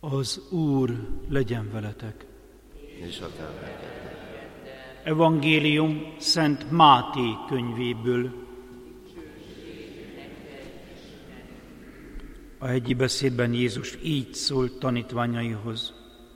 Az Úr legyen veletek. És a te. Evangélium Szent Máté könyvéből. A hegyi beszédben Jézus így szólt tanítványaihoz.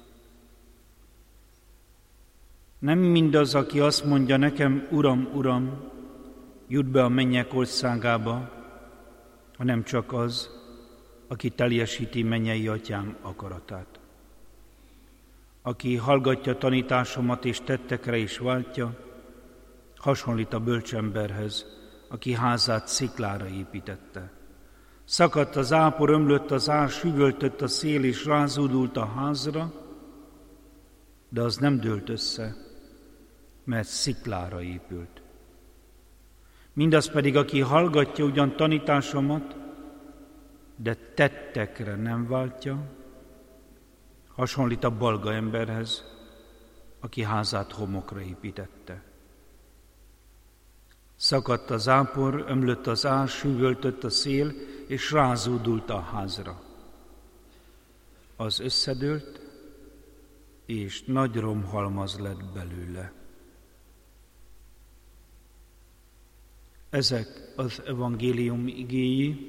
Nem mindaz, aki azt mondja nekem, Uram, Uram, jut be a mennyek országába, hanem csak az, aki teljesíti mennyei atyám akaratát. Aki hallgatja tanításomat és tettekre is váltja, hasonlít a bölcsemberhez, aki házát sziklára építette. Szakadt az ápor, ömlött az ás, üvöltött a szél és rázódult a házra, de az nem dőlt össze, mert sziklára épült. Mindaz pedig, aki hallgatja ugyan tanításomat, de tettekre nem váltja, hasonlít a balga emberhez, aki házát homokra építette. Szakadt az ápor, ömlött az ás, üvöltött a szél, és rázódult a házra. Az összedőlt, és nagy romhalmaz lett belőle. Ezek az evangélium igéi.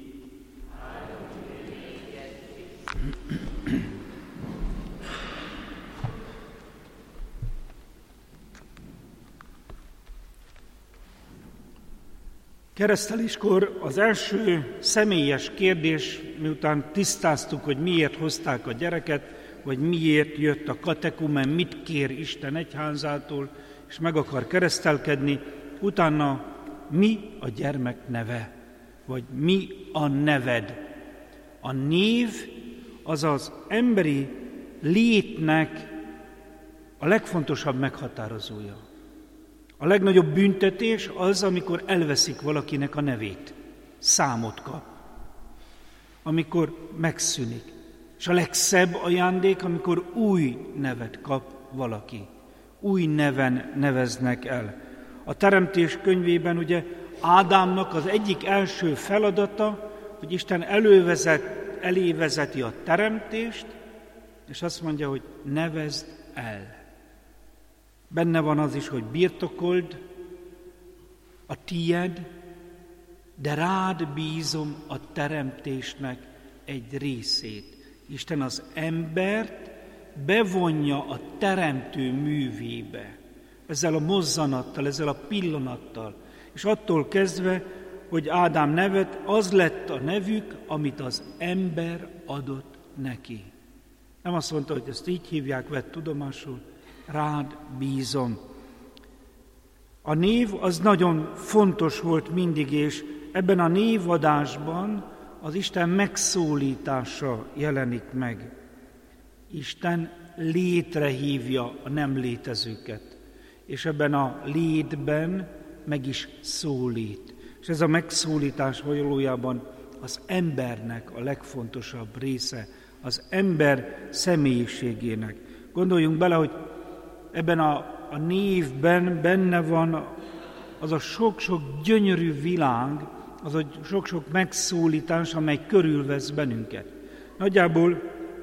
Kereszteléskor az első személyes kérdés, miután tisztáztuk, hogy miért hozták a gyereket, vagy miért jött a katekumen, mit kér Isten egyházától, és meg akar keresztelkedni, utána mi a gyermek neve, vagy mi a neved. A név az az emberi létnek a legfontosabb meghatározója. A legnagyobb büntetés az, amikor elveszik valakinek a nevét, számot kap, amikor megszűnik. És a legszebb ajándék, amikor új nevet kap valaki. Új neven neveznek el. A Teremtés könyvében ugye Ádámnak az egyik első feladata, hogy Isten elé vezeti a teremtést, és azt mondja, hogy nevezd el. Benne van az is, hogy birtokold, a tied, de rád bízom a teremtésnek egy részét. Isten az embert bevonja a teremtő művébe, ezzel a mozzanattal, ezzel a pillanattal, és attól kezdve, hogy Ádám nevet, az lett a nevük, amit az ember adott neki. Nem azt mondta, hogy ezt így hívják, vett tudomásul, rád bízom. A név az nagyon fontos volt mindig, és ebben a névadásban az Isten megszólítása jelenik meg. Isten létrehívja a nem létezőket, és ebben a létben meg is szólít. És ez a megszólítás valójában az embernek a legfontosabb része, az ember személyiségének. Gondoljunk bele, hogy ebben a névben benne van az a sok-sok gyönyörű világ, az a sok-sok megszólítás, amely körülvesz bennünket. Nagyjából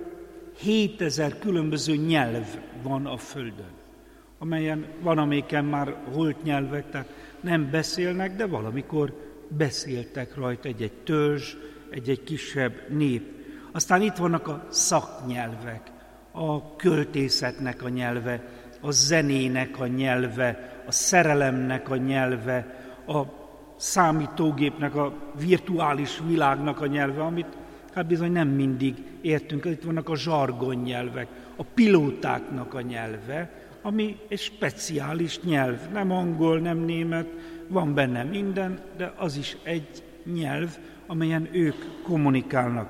7000 különböző nyelv van a Földön, amelyen van, amelyiken már holt nyelvek, tehát nem beszélnek, de valamikor beszéltek rajta egy-egy törzs, egy-egy kisebb nép. Aztán itt vannak a szaknyelvek, a költészetnek a nyelve, a zenének a nyelve, a szerelemnek a nyelve, a számítógépnek, a virtuális világnak a nyelve, amit hát bizony nem mindig értünk. Itt vannak a zsargonnyelvek, a pilótáknak a nyelve, ami egy speciális nyelv, nem angol, nem német, van benne minden, de az is egy nyelv, amelyen ők kommunikálnak.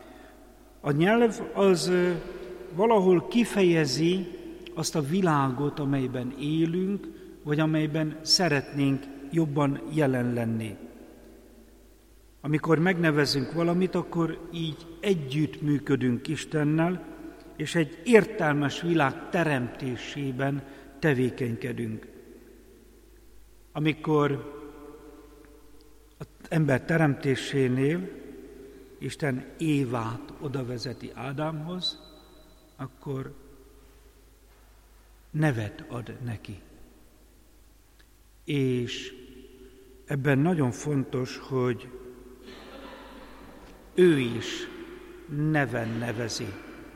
A nyelv az valahol kifejezi azt a világot, amelyben élünk, vagy amelyben szeretnénk jobban jelen lenni. Amikor megnevezünk valamit, akkor így együtt működünk Istennel, és egy értelmes világ teremtésében tevékenykedünk. Amikor az ember teremtésénél Isten Évát odavezeti Ádámhoz, akkor nevet ad neki. És ebben nagyon fontos, hogy ő is neven nevezi.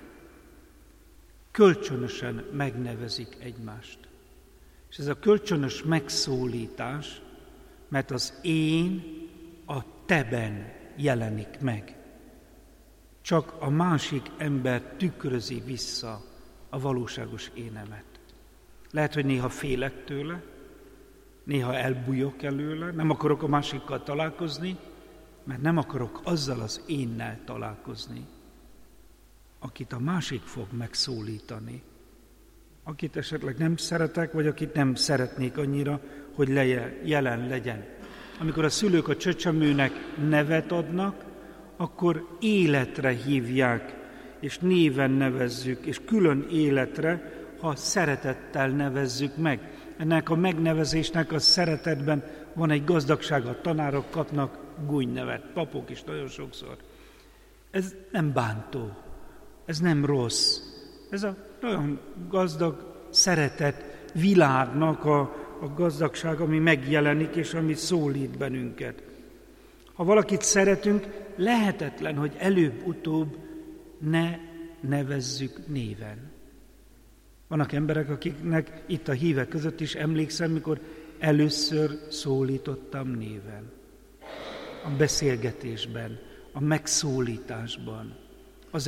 Kölcsönösen megnevezik egymást. És ez a kölcsönös megszólítás, mert az én a teben jelenik meg. Csak a másik ember tükrözi vissza a valóságos énemet. Lehet, hogy néha félek tőle, néha elbújok előle, nem akarok a másikkal találkozni, mert nem akarok azzal az énnel találkozni, akit a másik fog megszólítani, akit esetleg nem szeretek, vagy akit nem szeretnék annyira, hogy jelen legyen. Amikor a szülők a csecsemőnek nevet adnak, akkor életre hívják, és néven nevezzük, és külön életre, ha szeretettel nevezzük meg. Ennek a megnevezésnek a szeretetben van egy gazdagsága. A tanárok kapnak gúnynevet, papok is nagyon sokszor. Ez nem bántó, ez nem rossz. Ez a nagyon gazdag szeretet világnak a gazdagság, ami megjelenik, és ami szólít bennünket. Ha valakit szeretünk, lehetetlen, hogy előbb-utóbb ne nevezzük néven. Vannak emberek, akiknek itt a hívek között is emlékszem, mikor először szólítottam néven. A beszélgetésben, a megszólításban. Az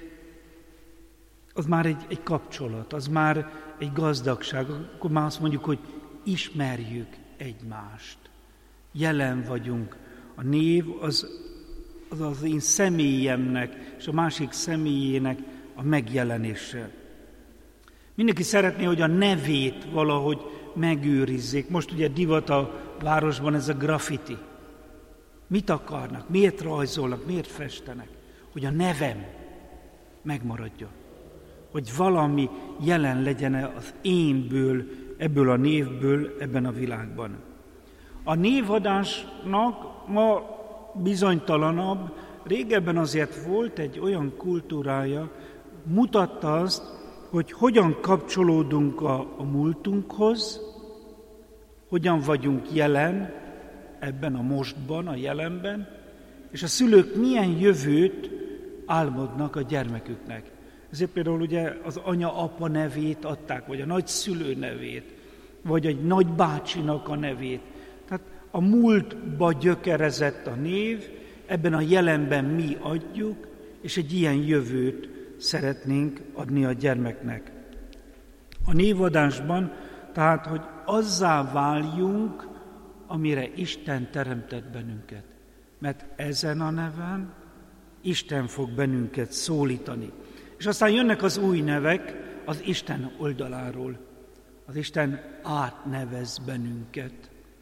már egy kapcsolat, az már egy gazdagság. Akkor már azt mondjuk, hogy ismerjük egymást. Jelen vagyunk. A név az én személyemnek és a másik személyének a megjelenése. Mindenki szeretné, hogy a nevét valahogy megőrizzék. Most ugye divat a városban ez a graffiti. Mit akarnak? Miért rajzolnak? Miért festenek? Hogy a nevem megmaradjon. Hogy valami jelen legyen az énből, ebből a névből, ebben a világban. A névadásnak ma bizonytalanabb, régebben azért volt egy olyan kultúrája, mutatta azt, hogy hogyan kapcsolódunk a múltunkhoz, hogyan vagyunk jelen ebben a mostban, a jelenben, és a szülők milyen jövőt álmodnak a gyermeküknek. Ezért például ugye az anya-apa nevét adták, vagy a nagyszülő nevét, vagy egy nagybácsinak a nevét. Tehát a múltba gyökerezett a név, ebben a jelenben mi adjuk, és egy ilyen jövőt szeretnénk adni a gyermeknek. A névadásban, tehát, hogy azzá váljunk, amire Isten teremtett bennünket. Mert ezen a neven Isten fog bennünket szólítani. És aztán jönnek az új nevek az Isten oldaláról. Az Isten átnevez bennünket.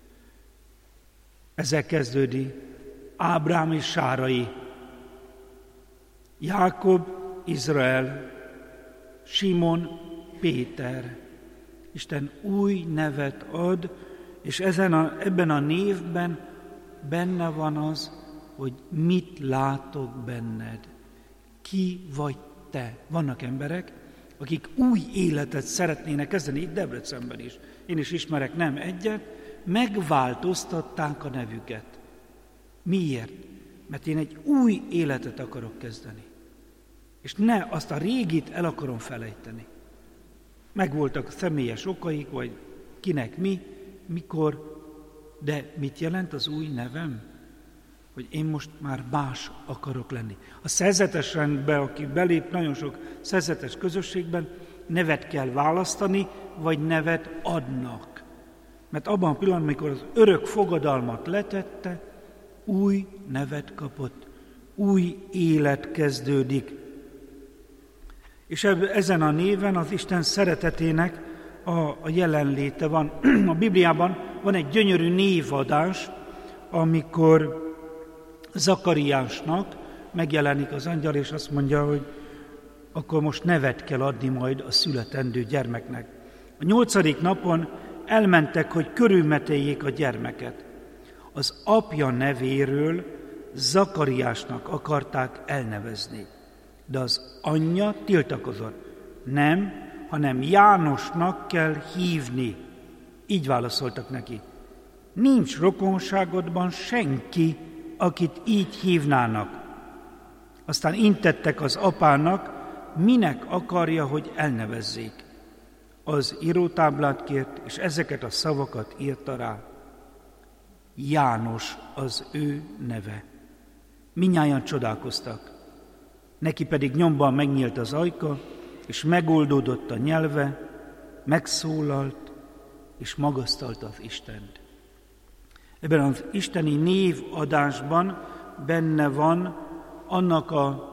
Ezzel kezdődik Ábrám és Sárai, Jákob, Izrael, Simon, Péter. Isten új nevet ad, és ebben a névben benne van az, hogy mit látok benned. Ki vagy te? Vannak emberek, akik új életet szeretnének kezdeni, itt Debrecenben is. Én is ismerek nem egyet, megváltoztatták a nevüket. Miért? Mert én egy új életet akarok kezdeni. És ne azt a régit el akarom felejteni. Megvoltak a személyes okaik, vagy kinek mi, mikor, de mit jelent az új nevem? Hogy én most már más akarok lenni. A szerzetes rendben, aki belép nagyon sok szerzetes közösségben, nevet kell választani, vagy nevet adnak. Mert abban a pillanatban, amikor az örök fogadalmat letette, új nevet kapott, új élet kezdődik. És ezen a néven az Isten szeretetének a jelenléte van. A Bibliában van egy gyönyörű névadás, amikor Zakariásnak megjelenik az angyal, és azt mondja, hogy akkor most nevet kell adni majd a születendő gyermeknek. A 8. napon elmentek, hogy körülmeteljék a gyermeket. Az apja nevéről Zakariásnak akarták elnevezni. De az anyja tiltakozott. Nem, hanem Jánosnak kell hívni. Így válaszoltak neki. Nincs rokonságodban senki, akit így hívnának. Aztán intettek az apának, minek akarja, hogy elnevezzék. Az írótáblát kért, és ezeket a szavakat írta rá. János az ő neve. Mindnyájan csodálkoztak. Neki pedig nyomban megnyílt az ajka, és megoldódott a nyelve, megszólalt, és magasztalta az Istent. Ebben az isteni névadásban benne van annak a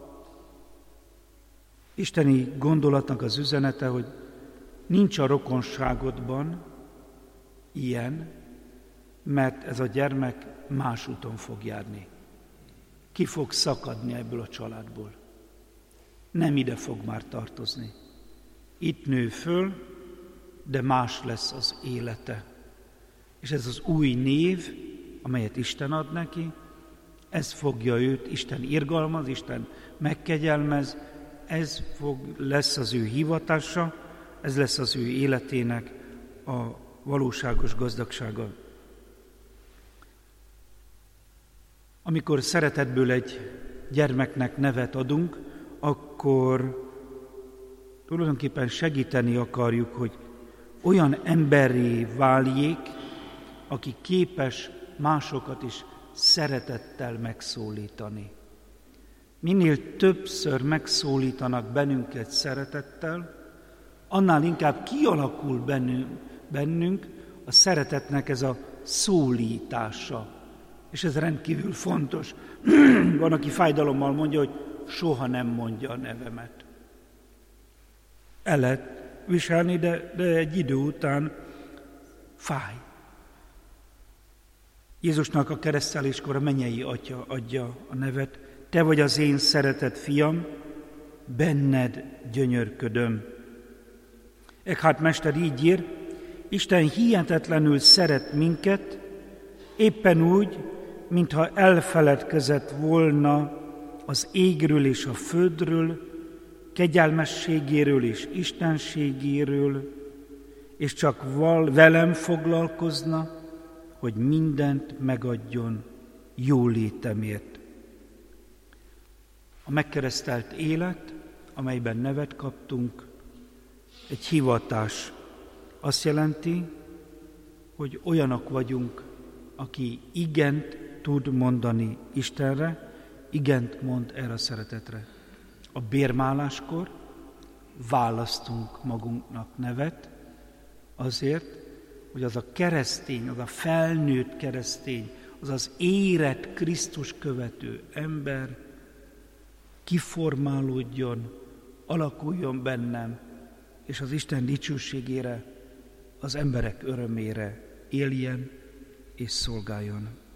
isteni gondolatnak az üzenete, hogy nincs a rokonságodban ilyen, mert ez a gyermek más úton fog járni. Ki fog szakadni ebből a családból. Nem ide fog már tartozni. Itt nő föl, de más lesz az élete. És ez az új név, amelyet Isten ad neki, ez fogja őt, Isten irgalmaz, Isten megkegyelmez, ez lesz az ő hivatása, ez lesz az ő életének a valóságos gazdagsága. Amikor szeretetből egy gyermeknek nevet adunk, akkor tulajdonképpen segíteni akarjuk, hogy olyan emberré váljék, aki képes másokat is szeretettel megszólítani. Minél többször megszólítanak bennünket szeretettel, annál inkább kialakul bennünk a szeretetnek ez a szólítása. És ez rendkívül fontos. Van, aki fájdalommal mondja, hogy soha nem mondja a nevemet. El lehet viselni, de egy idő után fáj. Jézusnak a kereszteléskor a mennyei Atya adja a nevet. Te vagy az én szeretett fiam, benned gyönyörködöm. Eckhart Mester így ír, Isten hihetetlenül szeret minket, éppen úgy, mintha elfeledkezett volna az égről és a földről, kegyelmességéről és istenségéről, és csak velem foglalkozna, hogy mindent megadjon jólétemért. A megkeresztelt élet, amelyben nevet kaptunk, egy hivatás. Azt jelenti, hogy olyanok vagyunk, aki igent tud mondani Istenre, igent mond erre a szeretetre. A bérmáláskor választunk magunknak nevet, azért, hogy az a keresztény, az a felnőtt keresztény, az az érett Krisztus követő ember kiformálódjon, alakuljon bennem, és az Isten dicsőségére, az emberek örömére éljen és szolgáljon.